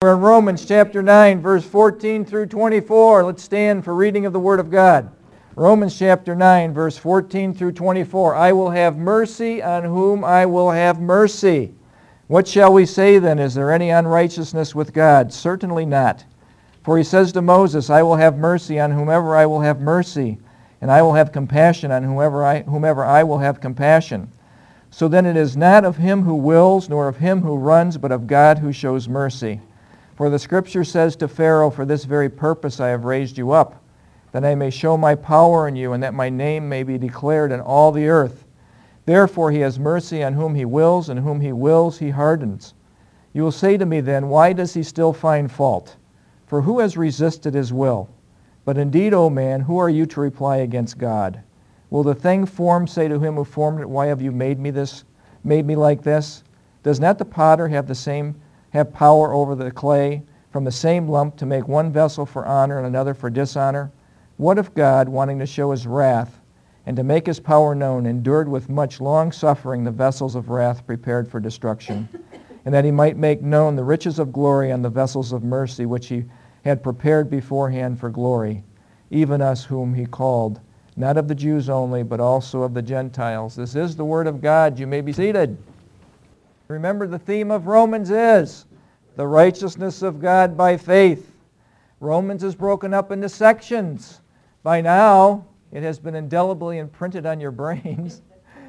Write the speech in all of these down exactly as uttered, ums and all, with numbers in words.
We're in Romans chapter nine, verse fourteen through twenty-four. Let's stand for reading of the Word of God. Romans chapter nine, verse fourteen through twenty-four. I will have mercy on whom I will have mercy. What shall we say then? Is there any unrighteousness with God? Certainly not. For he says to Moses, I will have mercy on whomever I will have mercy, and I will have compassion on whomever I, whomever I will have compassion. So then it is not of him who wills, nor of him who runs, but of God who shows mercy. For the Scripture says to Pharaoh, for this very purpose I have raised you up, that I may show my power in you, and that my name may be declared in all the earth. Therefore he has mercy on whom he wills, and whom he wills he hardens. You will say to me then, why does he still find fault? For who has resisted his will? But indeed, O man, who are you to reply against God? Will the thing formed say to him who formed it, why have you made me this, made me like this? Does not the potter have the same have power over the clay from the same lump to make one vessel for honor and another for dishonor? What if God, wanting to show his wrath and to make his power known, endured with much long suffering the vessels of wrath prepared for destruction, and that he might make known the riches of glory on the vessels of mercy which he had prepared beforehand for glory, even us whom he called, not of the Jews only, but also of the Gentiles. This is the word of God. You may be seated. Remember, the theme of Romans is the righteousness of God by faith. Romans is broken up into sections. By now, it has been indelibly imprinted on your brains.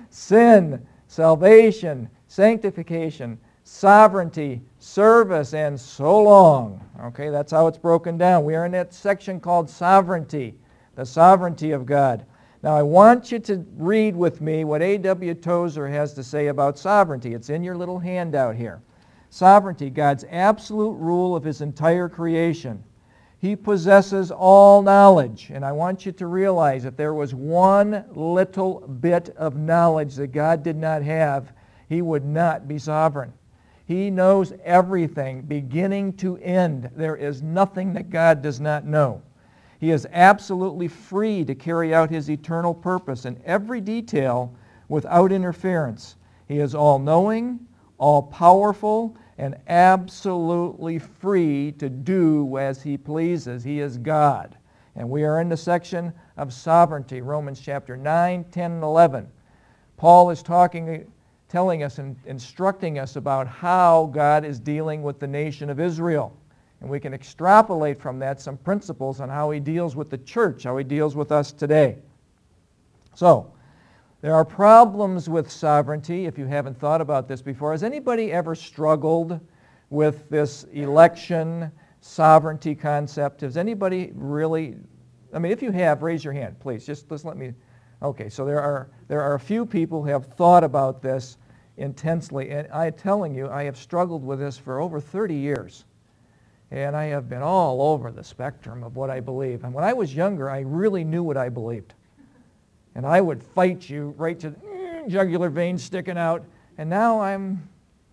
Sin, salvation, sanctification, sovereignty, service, and so long. Okay, that's how it's broken down. We are in that section called sovereignty, the sovereignty of God. Now, I want you to read with me what A W Tozer has to say about sovereignty. It's in your little handout here. Sovereignty, God's absolute rule of his entire creation. He possesses all knowledge. And I want you to realize if there was one little bit of knowledge that God did not have, he would not be sovereign. He knows everything, beginning to end. There is nothing that God does not know. He is absolutely free to carry out his eternal purpose in every detail without interference. He is all-knowing, all-powerful, and absolutely free to do as he pleases. He is God. And we are in the section of sovereignty, Romans chapter nine, ten, and eleven. Paul is talking, telling us and instructing us about how God is dealing with the nation of Israel. And we can extrapolate from that some principles on how he deals with the church, how he deals with us today. So, there are problems with sovereignty, if you haven't thought about this before. Has anybody ever struggled with this election sovereignty concept? Has anybody really, I mean, if you have, raise your hand, please. Just, just let me, okay, so there are, there are a few people who have thought about this intensely. And I'm telling you, I have struggled with this for over thirty years. And I have been all over the spectrum of what I believe. And when I was younger, I really knew what I believed. And I would fight you right to the jugular vein sticking out. And now I'm,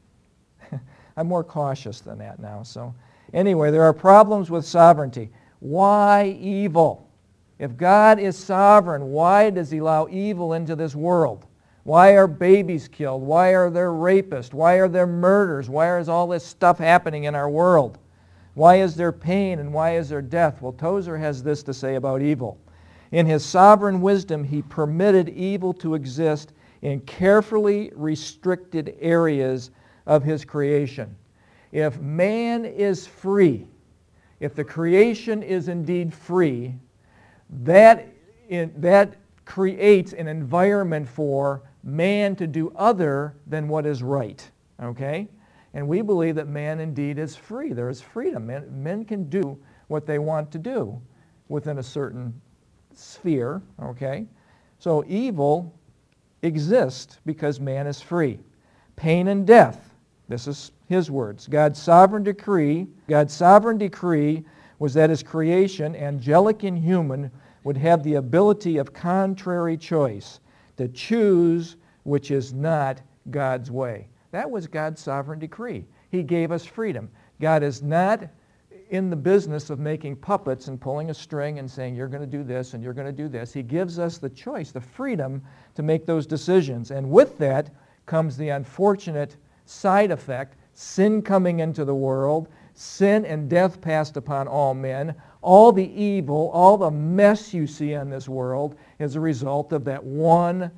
I'm more cautious than that now. So anyway, there are problems with sovereignty. Why evil? If God is sovereign, why does he allow evil into this world? Why are babies killed? Why are there rapists? Why are there murders? Why is all this stuff happening in our world? Why is there pain and why is there death? Well, Tozer has this to say about evil. In his sovereign wisdom, he permitted evil to exist in carefully restricted areas of his creation. If man is free, if the creation is indeed free, that, in, that creates an environment for man to do other than what is right. Okay? And we believe that man indeed is free. There is freedom. Men, men can do what they want to do within a certain sphere, okay? So evil exists because man is free. Pain and death, this is his words. God's sovereign decree, God's sovereign decree was that his creation, angelic and human, would have the ability of contrary choice, to choose which is not God's way. That was God's sovereign decree. He gave us freedom. God is not in the business of making puppets and pulling a string and saying, you're going to do this and you're going to do this. He gives us the choice, the freedom to make those decisions. And with that comes the unfortunate side effect, sin coming into the world, sin and death passed upon all men. All the evil, all the mess you see in this world is a result of that one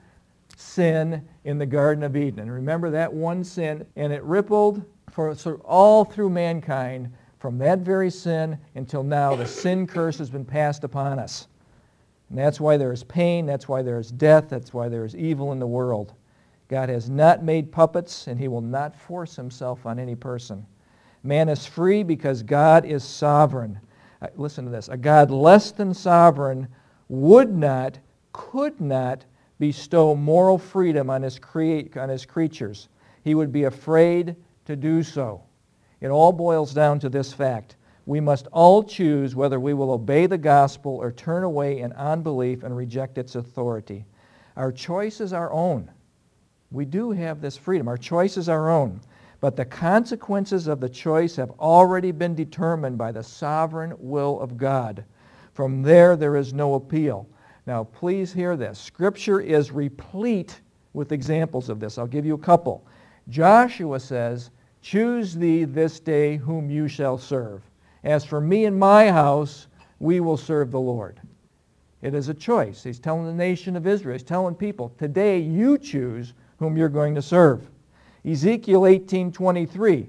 sin in the Garden of Eden. And remember that one sin, and it rippled for all through mankind from that very sin until now. The sin curse has been passed upon us. And that's why there is pain, that's why there is death, that's why there is evil in the world. God has not made puppets, and he will not force himself on any person. Man is free because God is sovereign. Listen to this. A God less than sovereign would not, could not bestow moral freedom on his, create, on his creatures. He would be afraid to do so. It all boils down to this fact. We must all choose whether we will obey the gospel or turn away in unbelief and reject its authority. Our choice is our own. We do have this freedom. Our choice is our own. But the consequences of the choice have already been determined by the sovereign will of God. From there, there is no appeal. Now, please hear this. Scripture is replete with examples of this. I'll give you a couple. Joshua says, "Choose thee this day whom you shall serve. As for me and my house, we will serve the Lord." It is a choice. He's telling the nation of Israel, he's telling people, today you choose whom you're going to serve. Ezekiel eighteen twenty-three,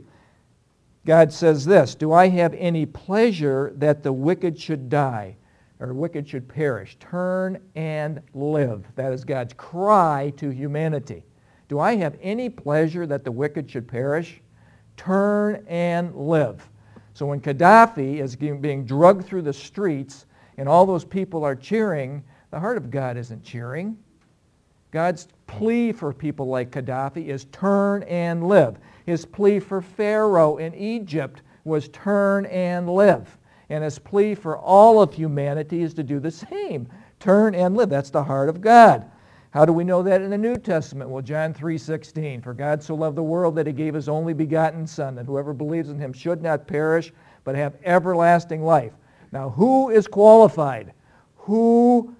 God says this, "Do I have any pleasure that the wicked should die, or wicked should perish? Turn and live." That is God's cry to humanity. Do I have any pleasure that the wicked should perish? Turn and live. So when Gaddafi is being drugged through the streets and all those people are cheering, the heart of God isn't cheering. God's plea for people like Gaddafi is turn and live. His plea for Pharaoh in Egypt was turn and live. And his plea for all of humanity is to do the same. Turn and live. That's the heart of God. How do we know that in the New Testament? Well, John three sixteen, "For God so loved the world that he gave his only begotten Son, that whoever believes in him should not perish, but have everlasting life." Now, who is qualified? Whoever.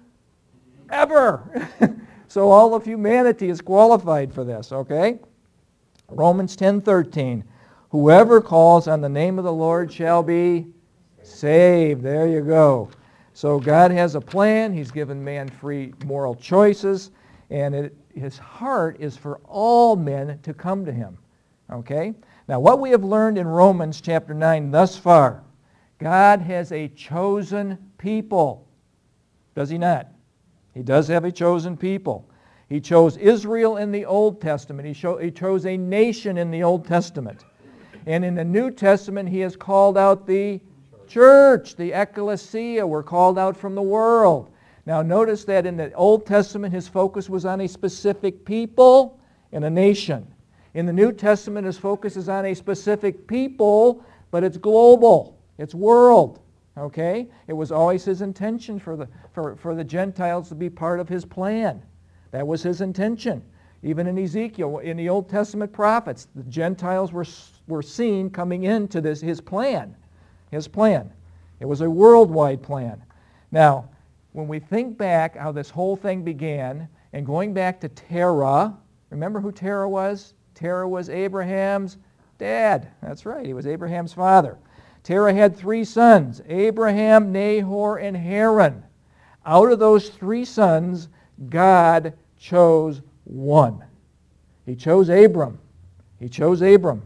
So all of humanity is qualified for this, okay? Romans ten thirteen, "Whoever calls on the name of the Lord shall be saved." There you go. So God has a plan. He's given man free moral choices. And it, his heart is for all men to come to him. Okay? Now what we have learned in Romans chapter nine thus far, God has a chosen people. Does he not? He does have a chosen people. He chose Israel in the Old Testament. He, show, he chose a nation in the Old Testament. And in the New Testament, he has called out the church, the ecclesia. We're called out from the world. Now notice that in the Old Testament his focus was on a specific people and a nation. In the New Testament his focus is on a specific people, but it's global. It's world. Okay? It was always his intention for the, for, for the Gentiles to be part of his plan. That was his intention. Even in Ezekiel, in the Old Testament prophets, the Gentiles were, were seen coming into this, his plan. His plan. It was a worldwide plan. Now, when we think back how this whole thing began, and going back to Terah, remember who Terah was? Terah was Abraham's dad. That's right, he was Abraham's father. Terah had three sons, Abraham, Nahor, and Haran. Out of those three sons, God chose one. He chose Abram. He chose Abram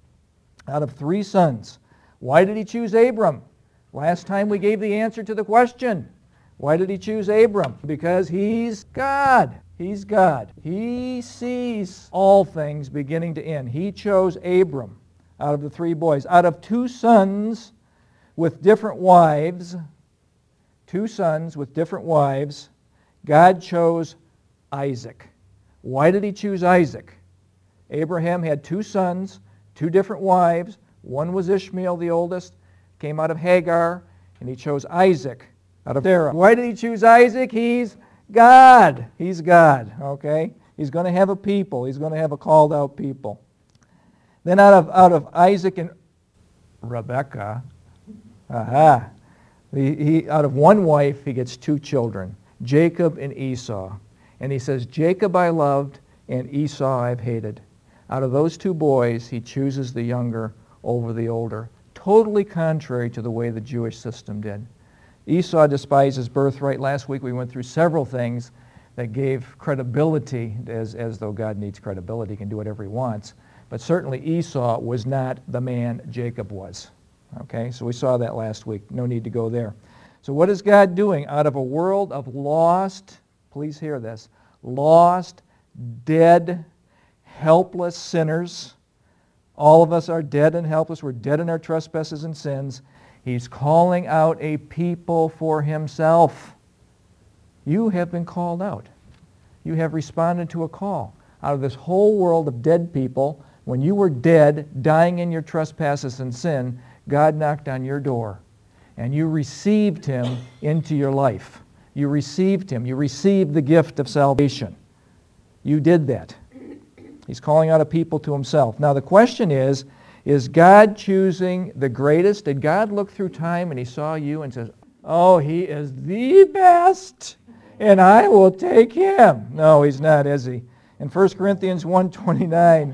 out of three sons. Why did he choose Abram? Last time we gave the answer to the question. Why did he choose Abram? Because he's God. He's God. He sees all things beginning to end. He chose Abram out of the three boys. Out of two sons with different wives, two sons with different wives, God chose Isaac. Why did he choose Isaac? Abraham had two sons, two different wives. One was Ishmael, the oldest, came out of Hagar, and he chose Isaac out of Sarah. Why did he choose Isaac? He's God. He's God, okay? He's going to have a people. He's going to have a called out people. Then out of, out of Isaac and Rebekah, aha, he, he, out of one wife he gets two children, Jacob and Esau. And he says, Jacob I loved and Esau I've hated. Out of those two boys, he chooses the younger over the older. totally contrary to the way the Jewish system did. Esau despised his birthright. Last week we went through several things that gave credibility, as, as though God needs credibility, he can do whatever he wants. But certainly Esau was not the man Jacob was. Okay, so we saw that last week. No need to go there. So what is God doing? Out of a world of lost, please hear this, lost, dead, helpless sinners. All of us are dead and helpless. We're dead in our trespasses and sins. He's calling out a people for himself. You have been called out. You have responded to a call. Out of this whole world of dead people, when you were dead, dying in your trespasses and sin, God knocked on your door, and you received him into your life. You received him. You received the gift of salvation. You did that. He's calling out a people to himself. Now the question is, is God choosing the greatest? Did God look through time and he saw you and says, oh, he is the best, and I will take him? No, he's not, is he? In First Corinthians one twenty-nine,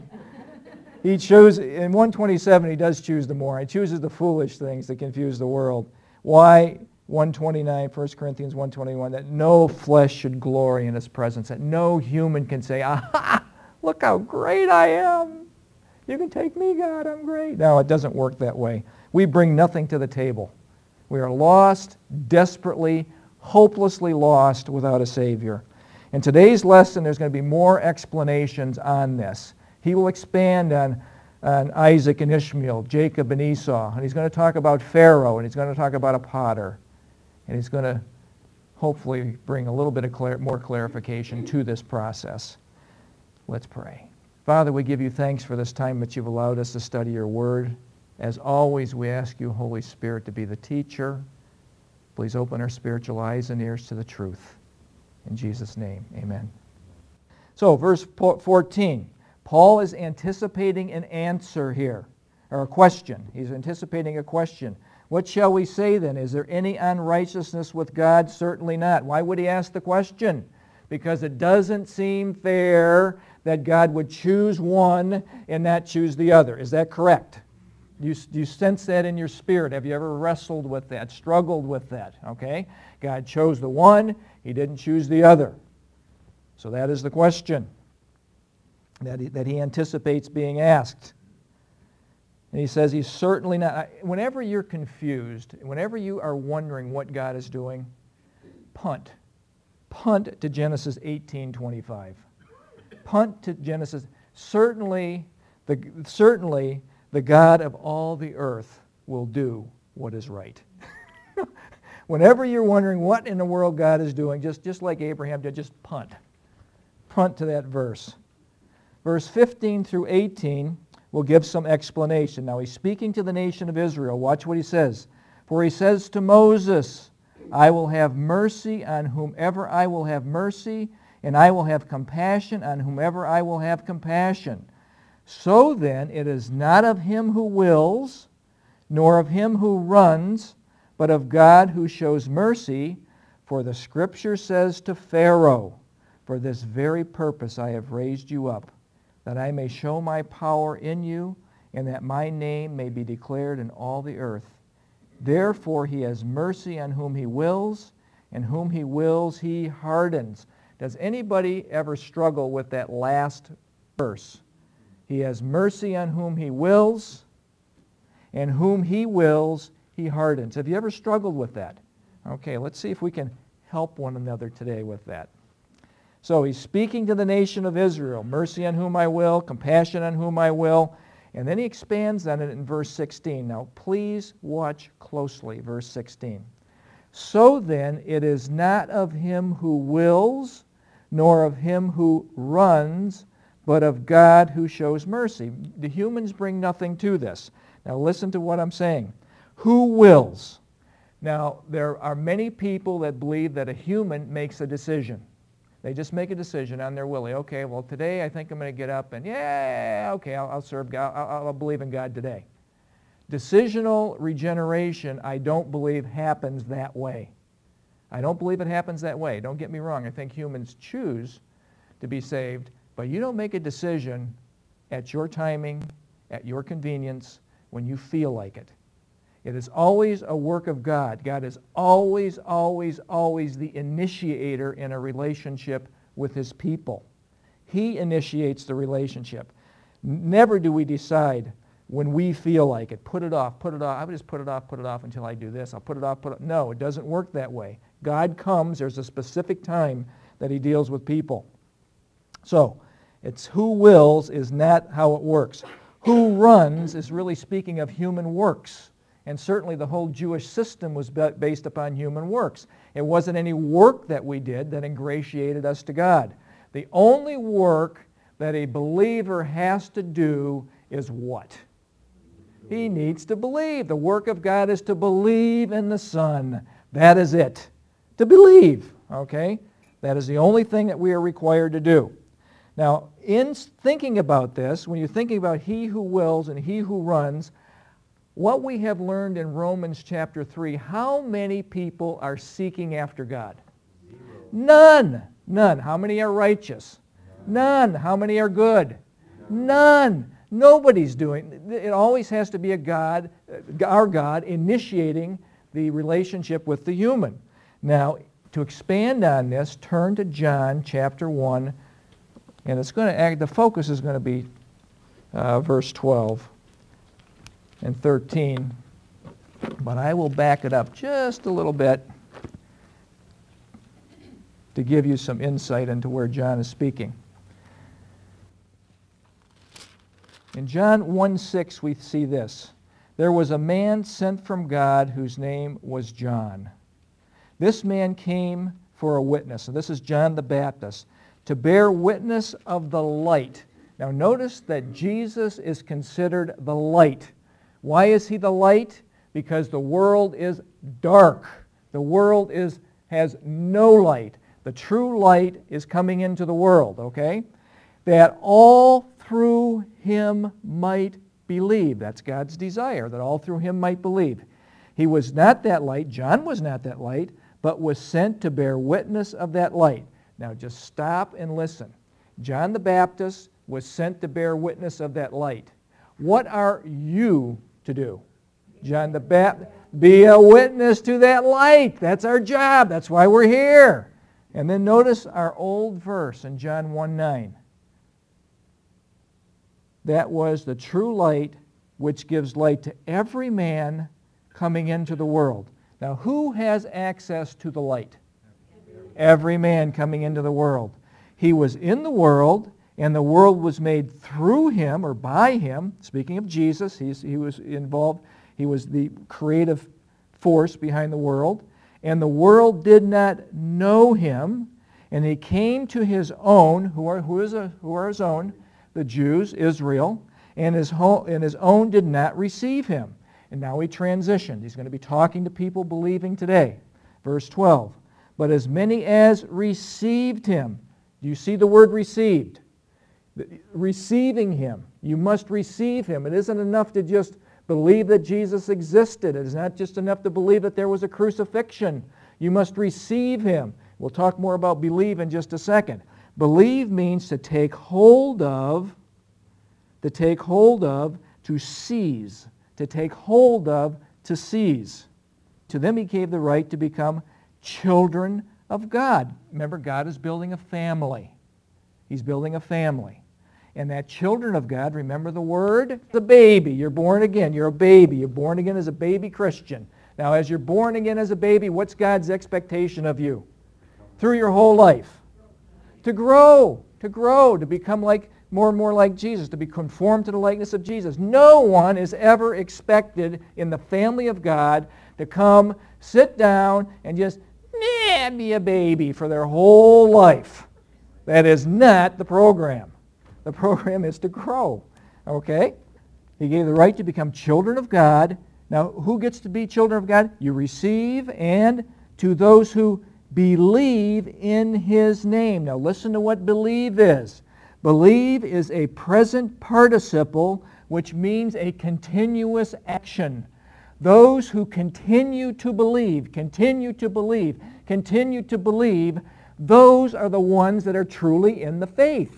he chose, in one twenty-seven he does choose the more. He chooses the foolish things that confuse the world. Why? one twenty-nine, First Corinthians one twenty-one, that no flesh should glory in his presence, that no human can say, aha, look how great I am. You can take me, God, I'm great. No, it doesn't work that way. We bring nothing to the table. We are lost, desperately, hopelessly lost without a Savior. In today's lesson, there's going to be more explanations on this. He will expand on, on Isaac and Ishmael, Jacob and Esau, and he's going to talk about Pharaoh, and he's going to talk about a potter, and he's going to hopefully bring a little bit of clar- more clarification to this process. Let's pray. Father, we give you thanks for this time that you've allowed us to study your word. As always, we ask you, Holy Spirit, to be the teacher. Please open our spiritual eyes and ears to the truth. In Jesus' name, amen. So, verse fourteen. Paul is anticipating an answer here, or a question. He's anticipating a question. What shall we say then? Is there any unrighteousness with God? Certainly not. Why would he ask the question? Because it doesn't seem fair that God would choose one and not choose the other. Is that correct? Do you, do you sense that in your spirit? Have you ever wrestled with that, struggled with that? Okay? God chose the one, he didn't choose the other. So that is the question that he, that he anticipates being asked. And he says he's certainly not. Whenever you're confused, whenever you are wondering what God is doing, punt. Punt to Genesis eighteen twenty-five. Punt to Genesis. Certainly, the, certainly the God of all the earth will do what is right. Whenever you're wondering what in the world God is doing, just, just like Abraham did, just punt. Punt to that verse. Verse fifteen through eighteen will give some explanation. Now he's speaking to the nation of Israel. Watch what he says. For he says to Moses, I will have mercy on whomever I will have mercy, and I will have compassion on whomever I will have compassion. So then it is not of him who wills, nor of him who runs, but of God who shows mercy. For the Scripture says to Pharaoh, for this very purpose I have raised you up, that I may show my power in you, and that my name may be declared in all the earth. Therefore he has mercy on whom he wills, and whom he wills he hardens. Does anybody ever struggle with that last verse? He has mercy on whom he wills, and whom he wills he hardens. Have you ever struggled with that? Okay, let's see if we can help one another today with that. So he's speaking to the nation of Israel, mercy on whom I will, compassion on whom I will. And then he expands on it in verse sixteen. Now please watch closely, verse sixteen. So then it is not of him who wills, nor of him who runs, but of God who shows mercy. The humans bring nothing to this. Now listen to what I'm saying. Who wills? Now there are many people that believe that a human makes a decision. They just make a decision on their willy. Okay, well today I think I'm going to get up and yeah, okay, I'll, I'll serve God. I'll, I'll believe in God today. Decisional regeneration, I don't believe happens that way. I don't believe it happens that way. Don't get me wrong. I think humans choose to be saved, but you don't make a decision at your timing, at your convenience, when you feel like it. It is always a work of God. God is always, always, always the initiator in a relationship with his people. He initiates the relationship. Never do we decide when we feel like it. Put it off, put it off. I would just put it off, put it off until I do this. I'll put it off, put it off. No, it doesn't work that way. God comes. There's a specific time that he deals with people. So, it's who wills is not how it works. Who runs is really speaking of human works. And certainly the whole Jewish system was based upon human works. It wasn't any work that we did that ingratiated us to God. The only work that a believer has to do is what? He needs to believe. The work of God is to believe in the Son. That is it. To believe, okay? That is the only thing that we are required to do. Now, in thinking about this, when you're thinking about he who wills and he who runs, what we have learned in Romans chapter three, how many people are seeking after God? Zero. None. None. How many are righteous? None. None. How many are good? None. None. Nobody's doing. It always has to be a God, our God, initiating the relationship with the human. Now, to expand on this, turn to John chapter one, and it's going to act, the focus is going to be uh, verse twelve. And thirteen, but I will back it up just a little bit to give you some insight into where John is speaking. In John one six we see this. There was a man sent from God whose name was John. This man came for a witness, and this is John the Baptist, to bear witness of the light. Now notice that Jesus is considered the light. Why is he the light? Because the world is dark. The world is has no light. The true light is coming into the world, okay? That all through him might believe. That's God's desire, that all through him might believe. He was not that light. John was not that light, but was sent to bear witness of that light. Now just stop and listen. John the Baptist was sent to bear witness of that light. What are you to do? John the Baptist, be a witness to that light. That's our job. That's why we're here. And then notice our old verse in John one nine. That was the true light which gives light to every man coming into the world. Now, who has access to the light? Every man coming into the world. He was in the world, and the world was made through him or by him. Speaking of Jesus, he's, he was involved. He was the creative force behind the world. And the world did not know him. And he came to his own, who are, who is a, who are his own? The Jews, Israel. And his, ho- and his own did not receive him. And now he transitioned. He's going to be talking to people believing today. Verse twelve. But as many as received him. Do you see the word received? Receiving him. You must receive him. It isn't enough to just believe that Jesus existed. It is not just enough to believe that there was a crucifixion. You must receive him. We'll talk more about believe in just a second. Believe means to take hold of, to take hold of, to seize. To take hold of, to seize. To them he gave the right to become children of God. Remember, God is building a family. He's building a family. And that children of God, remember the word? The baby. You're born again. You're a baby. You're born again as a baby Christian. Now, as you're born again as a baby, what's God's expectation of you? Through your whole life. To grow. To grow. To become like more and more like Jesus. To be conformed to the likeness of Jesus. No one is ever expected in the family of God to come, sit down, and just nah, be a baby for their whole life. That is not the program. The program is to grow. Okay? He gave the right to become children of God. Now, who gets to be children of God? You receive, and to those who believe in his name. Now, listen to what believe is. Believe is a present participle, which means a continuous action. Those who continue to believe, continue to believe, continue to believe, those are the ones that are truly in the faith.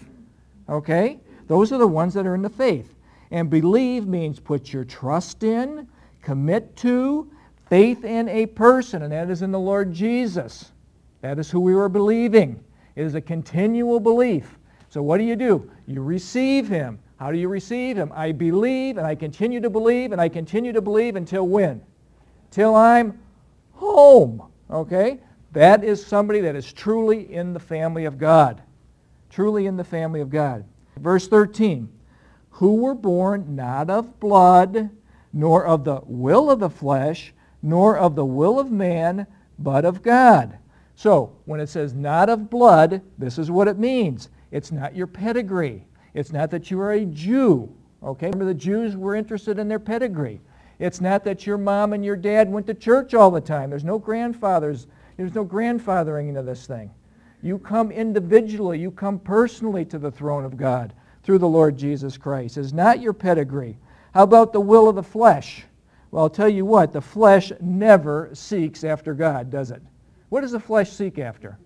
Okay? Those are the ones that are in the faith. And believe means put your trust in, commit to faith in a person, and that is in the Lord Jesus. That is who we were believing. It is a continual belief. So what do you do? You receive Him. How do you receive Him? I believe, and I continue to believe, and I continue to believe until when? Till I'm home. Okay? That is somebody that is truly in the family of God. Truly in the family of God. Verse thirteen, who were born not of blood, nor of the will of the flesh, nor of the will of man, but of God. So, when it says not of blood, this is what it means. It's not your pedigree. It's not that you are a Jew. Okay? Remember, the Jews were interested in their pedigree. It's not that your mom and your dad went to church all the time. There's no grandfathers. There's no grandfathering into this thing. You come individually. You come personally to the throne of God through the Lord Jesus Christ. It's not your pedigree. How about the will of the flesh? Well, I'll tell you what. The flesh never seeks after God, does it? What does the flesh seek after?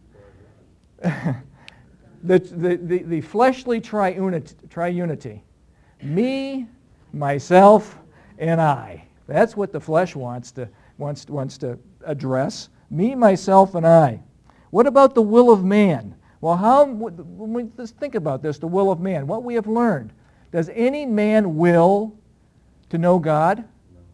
The, the, the, the fleshly triunity, triunity. Me, myself, and I. That's what the flesh wants to, wants, wants to address. Me, myself, and I. What about the will of man? Well, how, when we, let's think about this, the will of man. What we have learned. Does any man will to know God?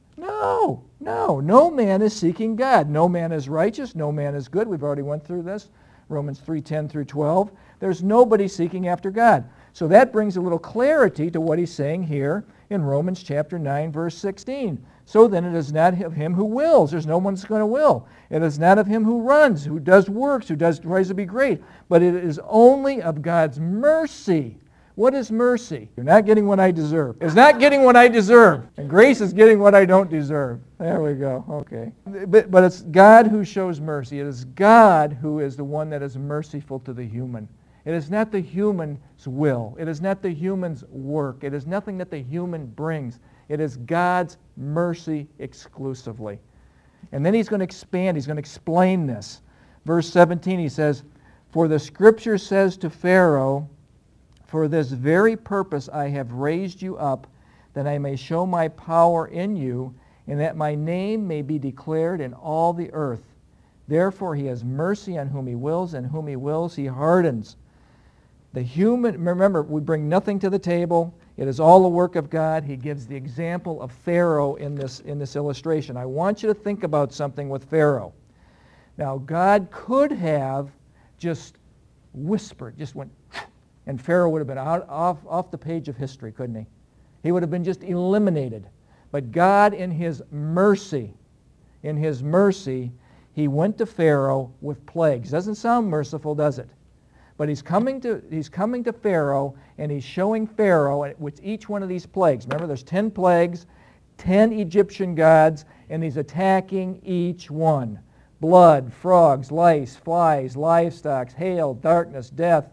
No. No. No man is seeking God. No man is righteous. No man is good. We've already went through this. Romans three ten through twelve. There's nobody seeking after God. So that brings a little clarity to what he's saying here in Romans chapter nine, verse sixteen. So then it is not of him who wills. There's no one that's going to will. It is not of him who runs, who does works, who does tries to be great. But it is only of God's mercy. What is mercy? You're not getting what I deserve. It's not getting what I deserve. And grace is getting what I don't deserve. There we go. Okay. But, but it's God who shows mercy. It is God who is the one that is merciful to the human. It is not the human's will. It is not the human's work. It is nothing that the human brings. It is God's mercy exclusively. And then he's going to expand. He's going to explain this. Verse seventeen, he says, for the Scripture says to Pharaoh, for this very purpose I have raised you up, that I may show my power in you, and that my name may be declared in all the earth. Therefore he has mercy on whom he wills, and whom he wills he hardens. The human, remember, we bring nothing to the table. It is all the work of God. He gives the example of Pharaoh in this, in this illustration. I want you to think about something with Pharaoh. Now, God could have just whispered, just went, and Pharaoh would have been out, off, off the page of history, couldn't he? He would have been just eliminated. But God, in His mercy, in His mercy, He went to Pharaoh with plagues. Doesn't sound merciful, does it? But he's coming to he's coming to Pharaoh, and he's showing Pharaoh with each one of these plagues. Remember, there's ten plagues, ten Egyptian gods, and he's attacking each one. Blood, frogs, lice, flies, livestock, hail, darkness, death,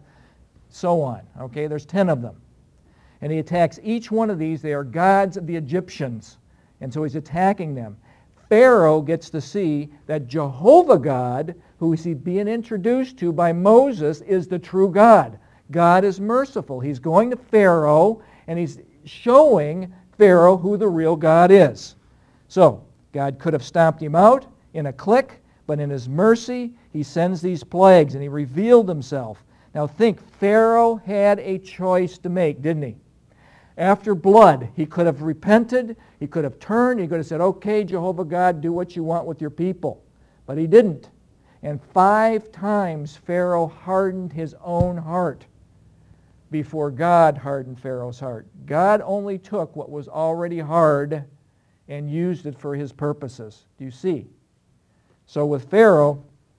so on. Okay, there's ten of them. And he attacks each one of these. They are gods of the Egyptians. And so he's attacking them. Pharaoh gets to see that Jehovah God, who he's being introduced to by Moses, is the true God. God is merciful. He's going to Pharaoh, and he's showing Pharaoh who the real God is. So, God could have stomped him out in a click, but in His mercy, He sends these plagues, and He revealed Himself. Now think, Pharaoh had a choice to make, didn't he? After blood, he could have repented, he could have turned, he could have said, okay, Jehovah God, do what you want with your people. But he didn't. And five times Pharaoh hardened his own heart before God hardened Pharaoh's heart. God only took what was already hard and used it for His purposes. Do you see? So with Pharaoh,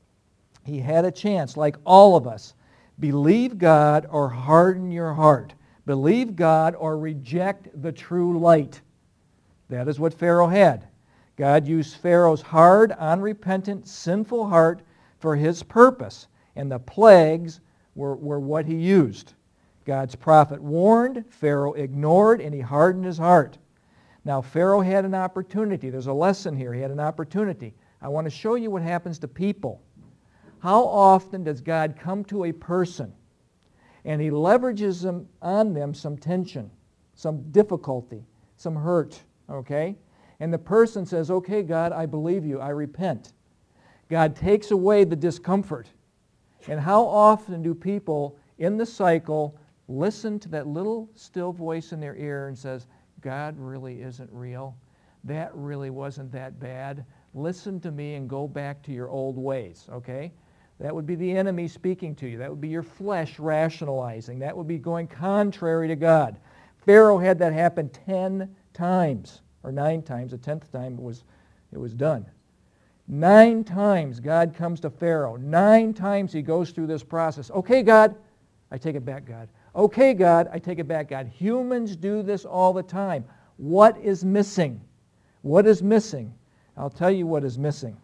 he had a chance, like all of us. Believe God or harden your heart. Believe God or reject the true light. That is what Pharaoh had. God used Pharaoh's hard, unrepentant, sinful heart for His purpose. And the plagues were, were what He used. God's prophet warned, Pharaoh ignored, and he hardened his heart. Now Pharaoh had an opportunity. There's a lesson here. He had an opportunity. I want to show you what happens to people. How often does God come to a person and He leverages them on them some tension, some difficulty, some hurt, okay? and the person says, okay, God, I believe you, I repent. God takes away the discomfort. And how often do people in the cycle listen to that little still voice in their ear and says, God really isn't real. That really wasn't that bad. Listen to me and go back to your old ways, okay? That would be the enemy speaking to you. That would be your flesh rationalizing. That would be going contrary to God. Pharaoh had that happen ten times, or nine times. The tenth time it was, it was done. Nine times God comes to Pharaoh. Nine times he goes through this process. Okay, God, I take it back, God. Okay, God, I take it back, God. Humans do this all the time. What is missing? What is missing? I'll tell you what is missing.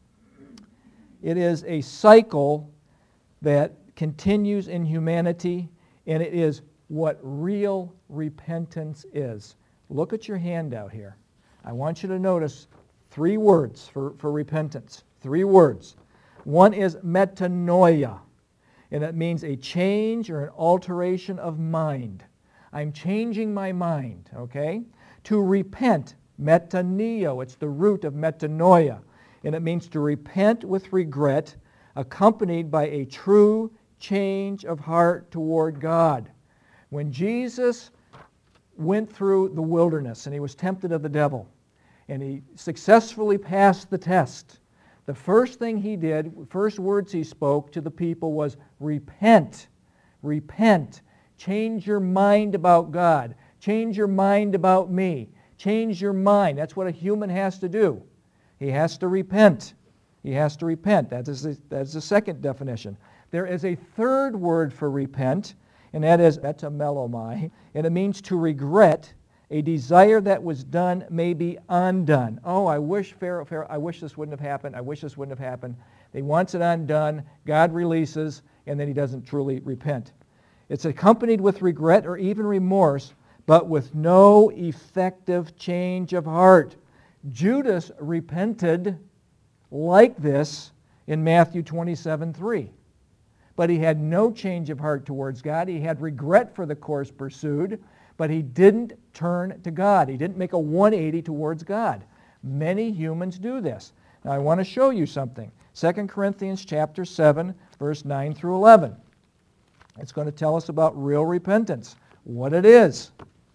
It is a cycle that continues in humanity, and it is what real repentance is. Look at your handout here. I want you to notice three words for, for repentance. Three words. One is metanoia, and it means a change or an alteration of mind. I'm changing my mind, okay? To repent, metaneo, it's the root of metanoia, and it means to repent with regret, accompanied by a true change of heart toward God. When Jesus went through the wilderness and he was tempted of the devil, and he successfully passed the test, the first thing he did, first words he spoke to the people was, repent, repent, change your mind about God, change your mind about me, change your mind. That's what a human has to do. He has to repent. He has to repent. That is the, that is the second definition. There is a third word for repent, and that is metamelomai, and it means to regret. A desire that was done may be undone. Oh, I wish Pharaoh, Pharaoh, I wish this wouldn't have happened. I wish this wouldn't have happened. He wants it undone. God releases, and then he doesn't truly repent. It's accompanied with regret or even remorse, but with no effective change of heart. Judas repented like this in Matthew twenty-seven three. But he had no change of heart towards God. He had regret for the course pursued, but he didn't turn to God. He didn't make a one eighty towards God. Many humans do this. Now I want to show you something. Second Corinthians chapter seven, verse nine through eleven. It's going to tell us about real repentance, what it is.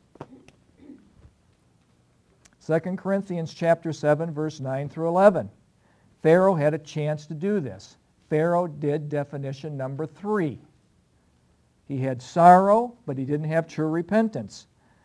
Second Corinthians chapter seven, verse nine through eleven. Pharaoh had a chance to do this. Pharaoh did definition number three. He had sorrow, but he didn't have true repentance.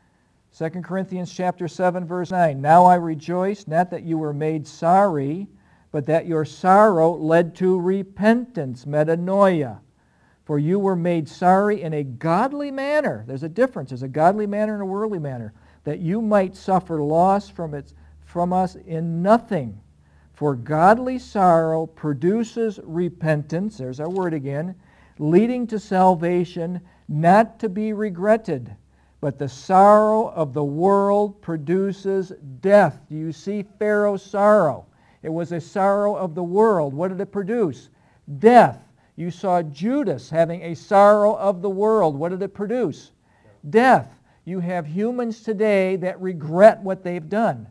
Second Corinthians chapter seven, verse nine. Now I rejoice, not that you were made sorry, but that your sorrow led to repentance, metanoia. For you were made sorry in a godly manner. There's a difference. There's a godly manner and a worldly manner. That you might suffer loss from, its, from us in nothing. For godly sorrow produces repentance, there's our word again, leading to salvation, not to be regretted. But the sorrow of the world produces death. Do you see Pharaoh's sorrow? It was a sorrow of the world. What did it produce? Death. You saw Judas having a sorrow of the world. What did it produce? Death. You have humans today that regret what they've done,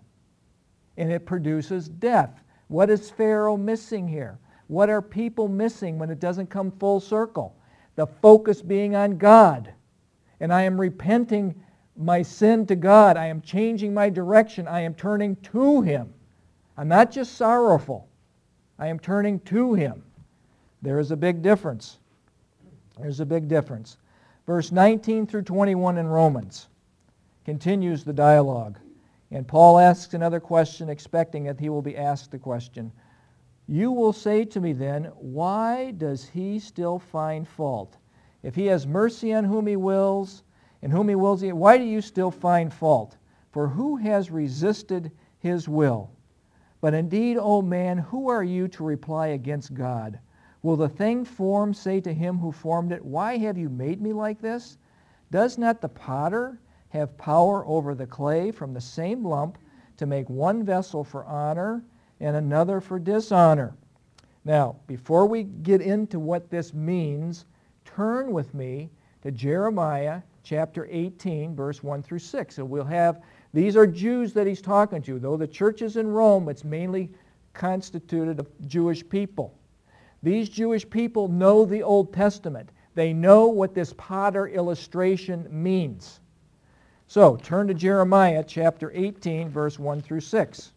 and it produces death. What is Pharaoh missing here? What are people missing when it doesn't come full circle? The focus being on God. And I am repenting my sin to God. I am changing my direction. I am turning to Him. I'm not just sorrowful. I am turning to Him. There is a big difference. There's a big difference. Verse nineteen through twenty-one in Romans continues the dialogue. And Paul asks another question, expecting that he will be asked the question. You will say to me then, why does he still find fault? If he has mercy on whom he wills, and whom he wills, why do you still find fault? For who has resisted his will? But indeed, O man, who are you to reply against God? Will the thing formed say to him who formed it, why have you made me like this? Does not the potter have power over the clay from the same lump to make one vessel for honor and another for dishonor? Now, before we get into what this means, turn with me to Jeremiah chapter eighteen, verse one through six. And we'll have These are Jews that he's talking to. Though the church is in Rome, it's mainly constituted of Jewish people. These Jewish people know the Old Testament. They know what this potter illustration means. So, turn to Jeremiah chapter eighteen, verse one through six.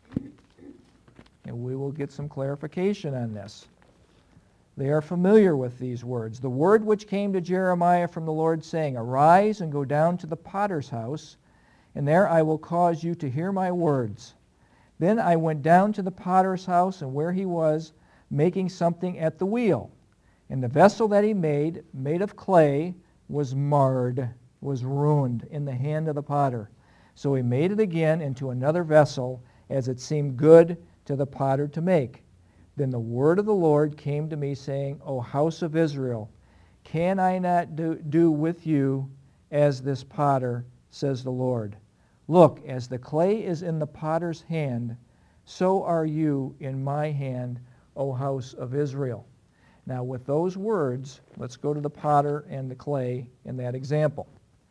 And we will get some clarification on this. They are familiar with these words. The word which came to Jeremiah from the Lord, saying, Arise and go down to the potter's house, and there I will cause you to hear my words. Then I went down to the potter's house, and where he was, making something at the wheel. And the vessel that he made, made of clay, was marred, was ruined in the hand of the potter. So he made it again into another vessel, as it seemed good to the potter to make. Then the word of the Lord came to me, saying, O house of Israel, can I not do, do with you as this potter, says the Lord? Look, as the clay is in the potter's hand, so are you in my hand, O house of Israel. Now with those words, let's go to the potter and the clay in that example.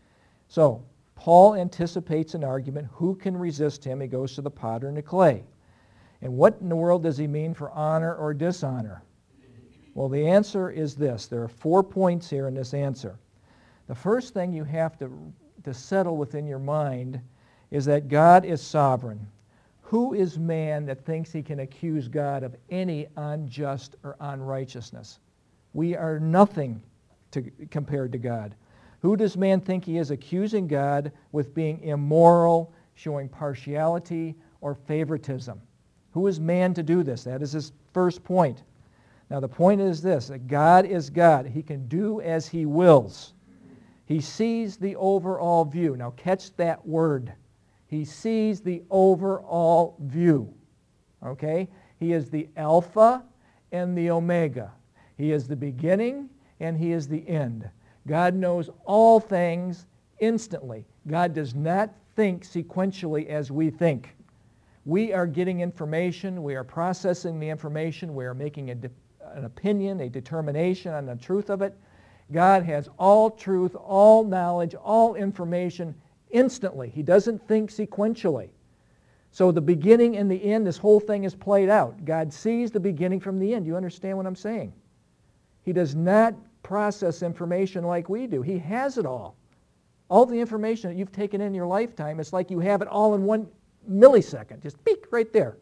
So, Paul anticipates an argument. Who can resist him? He goes to the potter and the clay. And what in the world does he mean for honor or dishonor? Well, the answer is this. There are four points here in this answer. The first thing you have to, to settle within your mind is that God is sovereign. Who is man that thinks he can accuse God of any unjust or unrighteousness? We are nothing to, compared to God. Who does man think he is, accusing God with being immoral, showing partiality, or favoritism? Who is man to do this? That is his first point. Now the point is this, that God is God. He can do as he wills. He sees the overall view. Now catch that word. He sees the overall view. Okay? He is the Alpha and the Omega. He is the beginning and he is the end. God knows all things instantly. God does not think sequentially as we think. We are getting information, we are processing the information, we are making a de- an opinion, a determination on the truth of it. God has all truth, all knowledge, all information instantly. He doesn't think sequentially. So the beginning and the end, this whole thing is played out. God sees the beginning from the end. You understand what I'm saying? He does not process information like we do. He has it all. All the information that you've taken in your lifetime, it's like you have it all in one millisecond. Just peek right there.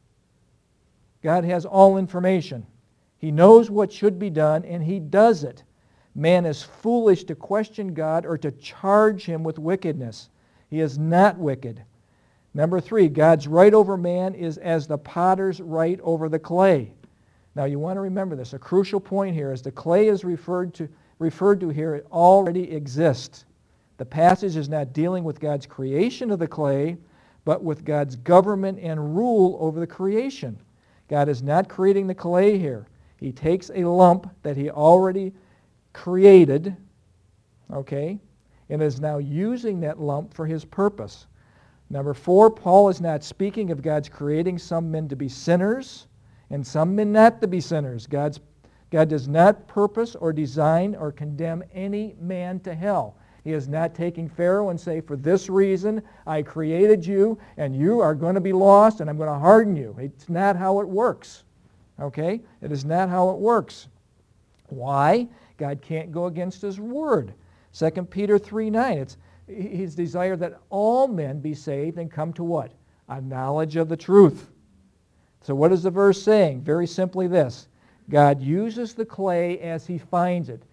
God has all information. He knows what should be done, and he does it. Man is foolish to question God or to charge him with wickedness. He is not wicked. Number three, God's right over man is as the potter's right over the clay. Now you want to remember this. A crucial point here is the clay is referred to, referred to here, it already exists. The passage is not dealing with God's creation of the clay, but with God's government and rule over the creation. God is not creating the clay here. He takes a lump that he already created, okay, and is now using that lump for his purpose. Number four, Paul is not speaking of God's creating some men to be sinners and some men not to be sinners. God's, God does not purpose or design or condemn any man to hell. He is not taking Pharaoh and say, for this reason I created you and you are going to be lost and I'm going to harden you. It's not how it works. Okay? It is not how it works. Why? God can't go against his word. Second Peter three nine, it's his desire that all men be saved and come to what? A knowledge of the truth. So what is the verse saying? Very simply this. God uses the clay as he finds it.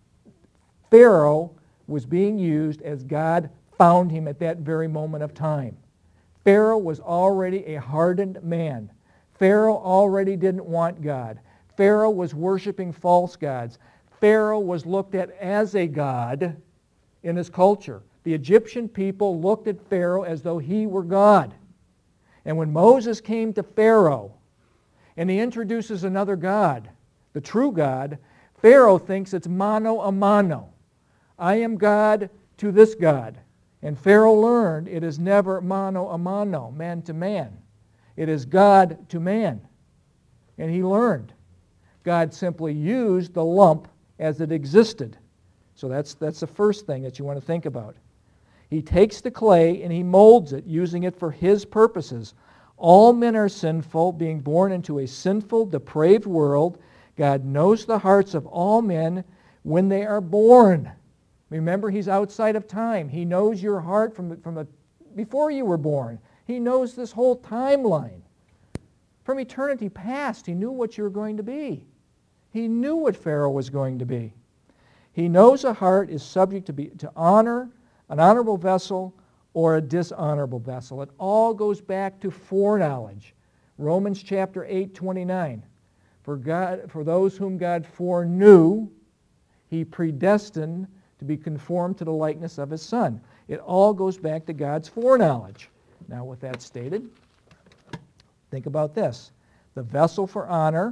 Pharaoh was being used as God found him at that very moment of time. Pharaoh was already a hardened man. Pharaoh already didn't want God. Pharaoh was worshiping false gods. Pharaoh was looked at as a god in his culture. The Egyptian people looked at Pharaoh as though he were God. And when Moses came to Pharaoh and he introduces another god, the true God, Pharaoh thinks it's mano a mano. I am God to this God. And Pharaoh learned it is never mano a mano, man to man. It is God to man. And he learned. God simply used the lump as it existed. So that's, that's the first thing that you want to think about. He takes the clay and he molds it, using it for his purposes. All men are sinful, being born into a sinful, depraved world. God knows the hearts of all men when they are born. Remember, he's outside of time. He knows your heart from, from the, before you were born. He knows this whole timeline. From eternity past, he knew what you were going to be. He knew what Pharaoh was going to be. He knows a heart is subject to, be, to honor, an honorable vessel, or a dishonorable vessel. It all goes back to foreknowledge. Romans chapter eight, twenty-nine. For, God, for those whom God foreknew, he predestined to be conformed to the likeness of his Son. It all goes back to God's foreknowledge. Now, with that stated, think about this. The vessel for honor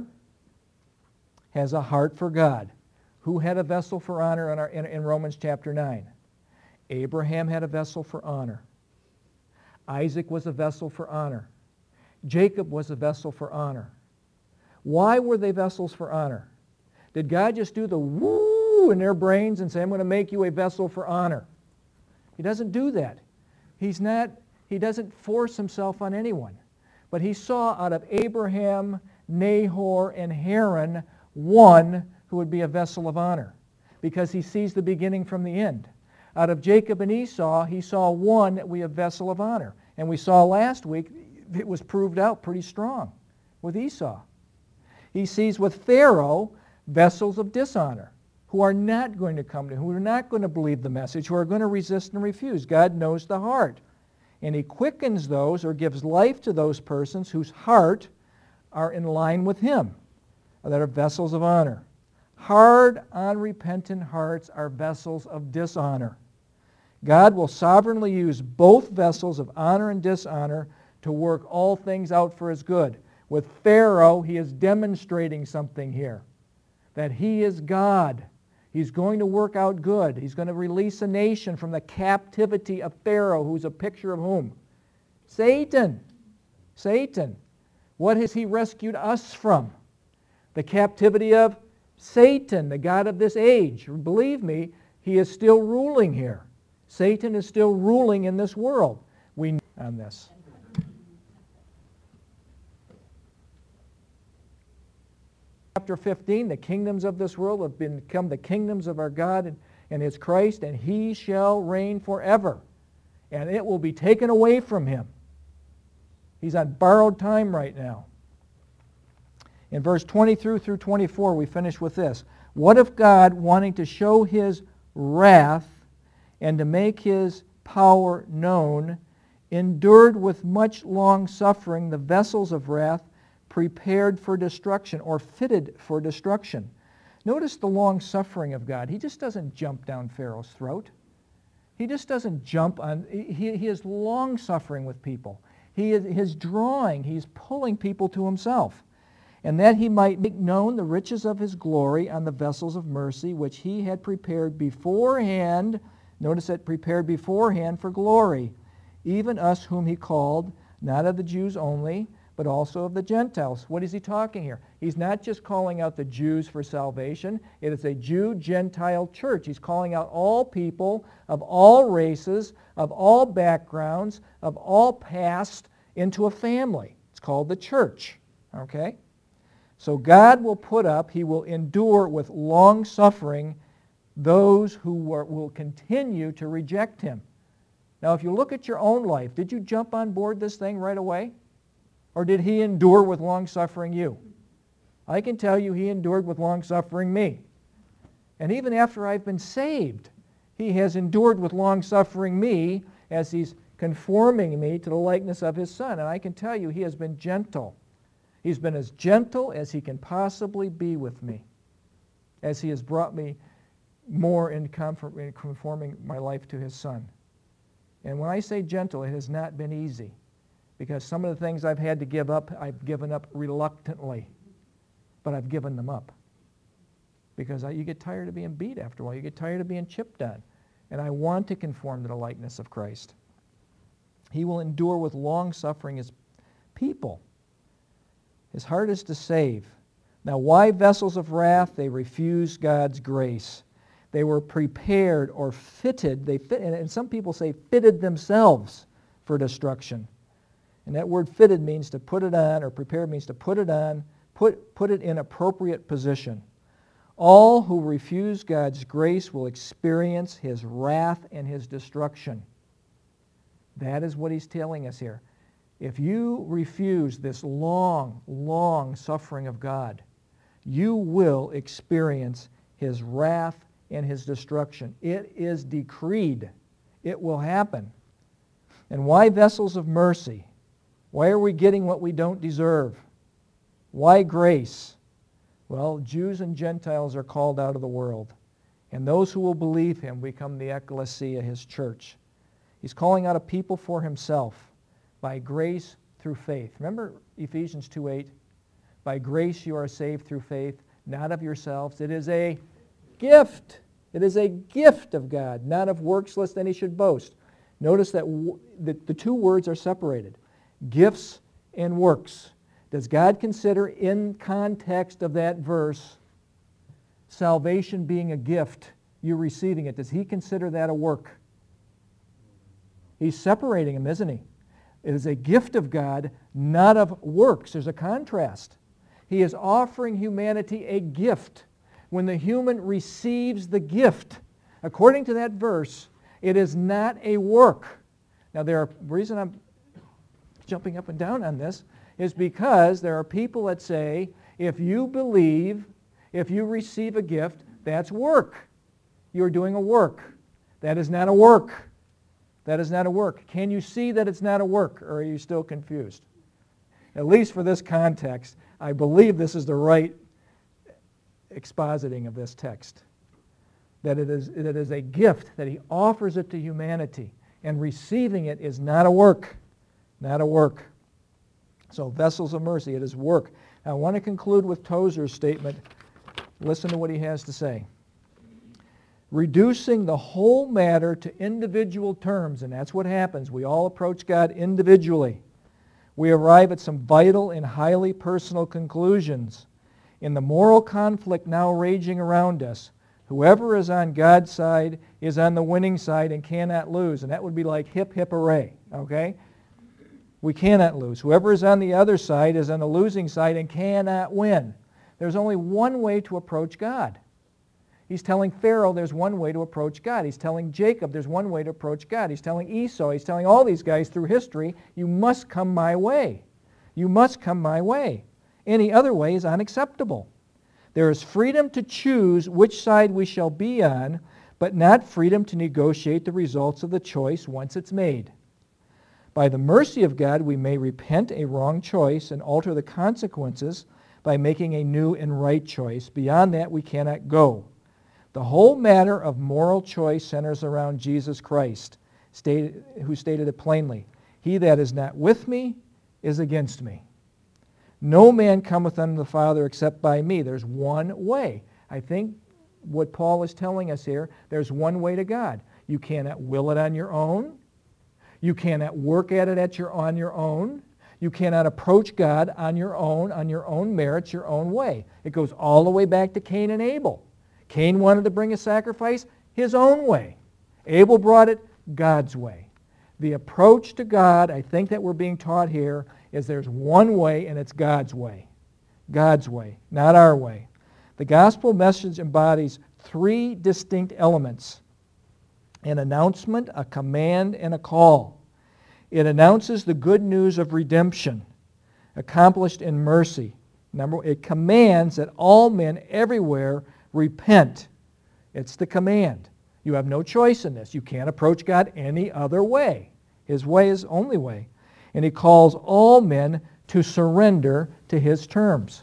has a heart for God. Who had a vessel for honor in, our, in, in Romans chapter nine? Abraham had a vessel for honor. Isaac was a vessel for honor. Jacob was a vessel for honor. Why were they vessels for honor? Did God just do the woo in their brains and say, I'm going to make you a vessel for honor? He doesn't do that. He's not, he doesn't force himself on anyone. But he saw out of Abraham, Nahor, and Haran one who would be a vessel of honor, because he sees the beginning from the end. Out of Jacob and Esau, he saw one that we a vessel of honor. And we saw last week it was proved out pretty strong with Esau. He sees with Pharaoh vessels of dishonor who are not going to come to him, who are not going to believe the message, who are going to resist and refuse. God knows the heart. And he quickens those or gives life to those persons whose heart are in line with him, that are vessels of honor. Hard, unrepentant hearts are vessels of dishonor. God will sovereignly use both vessels of honor and dishonor to work all things out for his good. With Pharaoh, he is demonstrating something here, that he is God. He's going to work out good. He's going to release a nation from the captivity of Pharaoh, who's a picture of whom? Satan. Satan. What has he rescued us from? The captivity of Satan, the god of this age. Believe me, he is still ruling here. Satan is still ruling in this world. We know on this. Chapter fifteen, the kingdoms of this world have become the kingdoms of our God and, and his Christ, and he shall reign forever. And it will be taken away from him. He's on borrowed time right now. In verse twenty-three through twenty-four, we finish with this. What if God, wanting to show his wrath and to make his power known, endured with much long suffering the vessels of wrath prepared for destruction, or fitted for destruction? Notice the long suffering of God. He just doesn't jump down Pharaoh's throat. He just doesn't jump on. He, he is long suffering with people. He is his drawing. He's pulling people to himself. And that he might make known the riches of his glory on the vessels of mercy, which he had prepared beforehand. Notice that prepared beforehand for glory, even us whom he called, not of the Jews only, but also of the Gentiles. What is he talking here? He's not just calling out the Jews for salvation. It is a Jew-Gentile church. He's calling out all people of all races, of all backgrounds, of all past, into a family. It's called the church. Okay? So God will put up, he will endure with long suffering those who are, will continue to reject him. Now, if you look at your own life, did you jump on board this thing right away? Or did he endure with long suffering you? I can tell you he endured with long suffering me. And even after I've been saved, he has endured with long suffering me as he's conforming me to the likeness of his Son. And I can tell you he has been gentle. He's been as gentle as he can possibly be with me, as he has brought me more in conforming my life to his Son. And when I say gentle, it has not been easy, because some of the things I've had to give up, I've given up reluctantly, but I've given them up. Because I, you get tired of being beat after a while. You get tired of being chipped on. And I want to conform to the likeness of Christ. He will endure with long suffering his people. His heart is to save. Now, why vessels of wrath? They refuse God's grace. They were prepared or fitted. They fit, and some people say fitted themselves for destruction. And that word fitted means to put it on, or prepared means to put it on, put, put it in appropriate position. All who refuse God's grace will experience His wrath and His destruction. That is what He's telling us here. If you refuse this long, long suffering of God, you will experience His wrath and His destruction. It is decreed. It will happen. And why vessels of mercy? Why are we getting what we don't deserve? Why grace? Well, Jews and Gentiles are called out of the world. And those who will believe Him become the ecclesia, His church. He's calling out a people for Himself by grace through faith. Remember Ephesians two eight? By grace you are saved through faith, not of yourselves. It is a gift. It is a gift of God, not of works, lest any should boast. Notice that w- the, the two words are separated. Gifts and works. Does God consider in context of that verse salvation being a gift, you receiving it? Does He consider that a work? He's separating them, isn't He? It is a gift of God, not of works. There's a contrast. He is offering humanity a gift. When the human receives the gift, according to that verse, it is not a work. Now, there are, the reason I'm jumping up and down on this is because there are people that say, if you believe, if you receive a gift, that's work. You're doing a work. That is not a work. That is not a work. Can you see that it's not a work, or are you still confused? At least for this context, I believe this is the right expositing of this text. That it is, that it is a gift, that He offers it to humanity, and receiving it is not a work. Not a work. So vessels of mercy, it is work. Now, I want to conclude with Tozer's statement. Listen to what he has to say. Reducing the whole matter to individual terms, and that's what happens. We all approach God individually. We arrive at some vital and highly personal conclusions. In the moral conflict now raging around us, whoever is on God's side is on the winning side and cannot lose. And that would be like hip, hip, hooray, okay? We cannot lose. Whoever is on the other side is on the losing side and cannot win. There's only one way to approach God. He's telling Pharaoh there's one way to approach God. He's telling Jacob there's one way to approach God. He's telling Esau, he's telling all these guys through history, you must come my way. You must come my way. Any other way is unacceptable. There is freedom to choose which side we shall be on, but not freedom to negotiate the results of the choice once it's made. By the mercy of God, we may repent a wrong choice and alter the consequences by making a new and right choice. Beyond that, we cannot go. The whole matter of moral choice centers around Jesus Christ, stated, who stated it plainly, "He that is not with me is against me. No man cometh unto the Father except by me." There's one way. I think what Paul is telling us here, there's one way to God. You cannot will it on your own. You cannot work at it at your, on your own. You cannot approach God on your own, on your own merits, your own way. It goes all the way back to Cain and Abel. Cain wanted to bring a sacrifice his own way. Abel brought it God's way. The approach to God, I think that we're being taught here, is there's one way, and it's God's way. God's way, not our way. The gospel message embodies three distinct elements: an announcement, a command, and a call. It announces the good news of redemption accomplished in mercy. Number, it commands that all men everywhere repent. It's the command. You have no choice in this. You can't approach God any other way. His way is the only way. And He calls all men to surrender to His terms.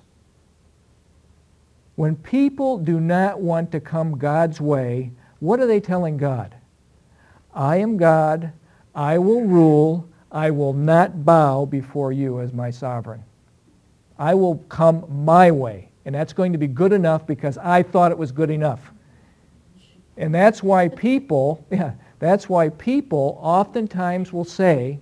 When people do not want to come God's way, what are they telling God? I am God. I will rule. I will not bow before you as my sovereign. I will come my way. And that's going to be good enough because I thought it was good enough. And that's why people, yeah, that's why people oftentimes will say,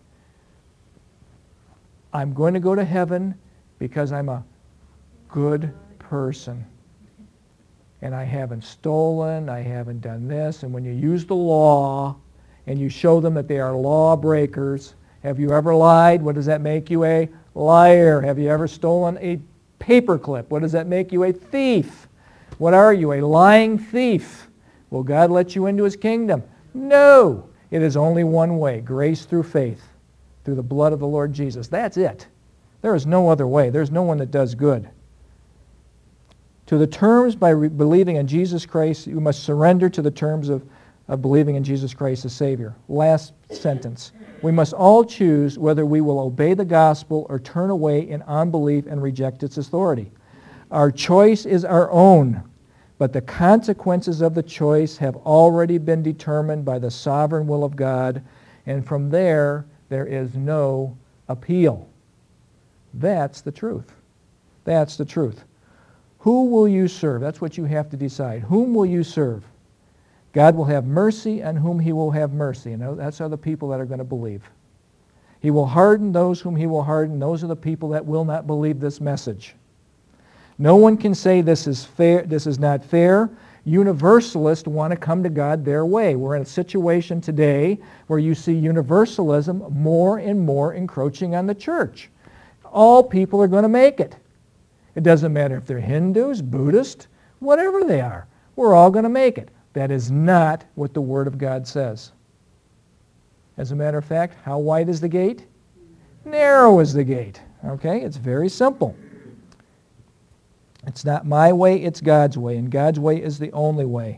I'm going to go to heaven because I'm a good person. and I haven't stolen, I haven't done this. And when you use the law and you show them that they are lawbreakers, have you ever lied? What does that make you? A liar. Have you ever stolen a paperclip? What does that make you? A thief. What are you? A lying thief. Will God let you into his kingdom? No. It is only one way, grace through faith, through the blood of the Lord Jesus. That's it. There is no other way. There's no one that does good. To the terms by re- believing in Jesus Christ, you must surrender to the terms of, of believing in Jesus Christ as Savior. Last sentence. We must all choose whether we will obey the gospel or turn away in unbelief and reject its authority. Our choice is our own, but the consequences of the choice have already been determined by the sovereign will of God, and from there, there is no appeal. That's the truth. That's the truth. Who will you serve? That's what you have to decide. Whom will you serve? God will have mercy on whom he will have mercy. And that's are the people that are going to believe. He will harden those whom he will harden. Those are the people that will not believe this message. No one can say this is fair. This is not fair. Universalists want to come to God their way. We're in a situation today where you see universalism more and more encroaching on the church. All people are going to make it. It doesn't matter if they're Hindus, Buddhists, whatever they are. We're all going to make it. That is not what the Word of God says. As a matter of fact, how wide is the gate? Narrow is the gate. Okay? It's very simple. It's not my way, it's God's way, and God's way is the only way.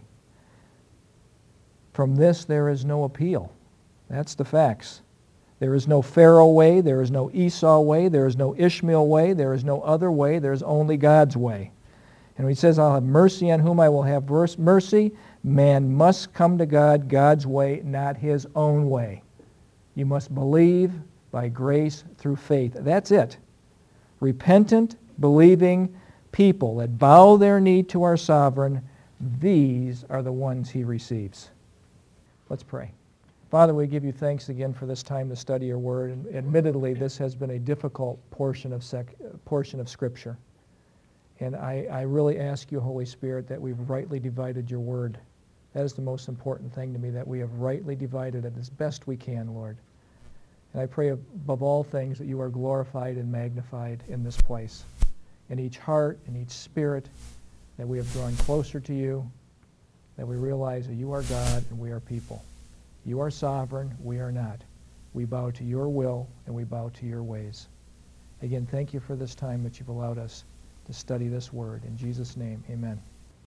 From this, there is no appeal. That's the facts. There is no Pharaoh way, there is no Esau way, there is no Ishmael way, there is no other way, there is only God's way. And when he says, I'll have mercy on whom I will have mercy, man must come to God God's way, not his own way. You must believe by grace through faith. That's it. Repentant, believing people that bow their knee to our sovereign, these are the ones he receives. Let's pray. Father, we give you thanks again for this time to study your word. And admittedly, this has been a difficult portion of sec- portion of Scripture. And I, I really ask you, Holy Spirit, that we've rightly divided your word. That is the most important thing to me, that we have rightly divided it as best we can, Lord. And I pray above all things that you are glorified and magnified in this place, in each heart, in each spirit, that we have drawn closer to you, that we realize that you are God and we are people. You are sovereign, we are not. We bow to your will and we bow to your ways. Again, thank you for this time that you've allowed us to study this word. In Jesus' name, amen.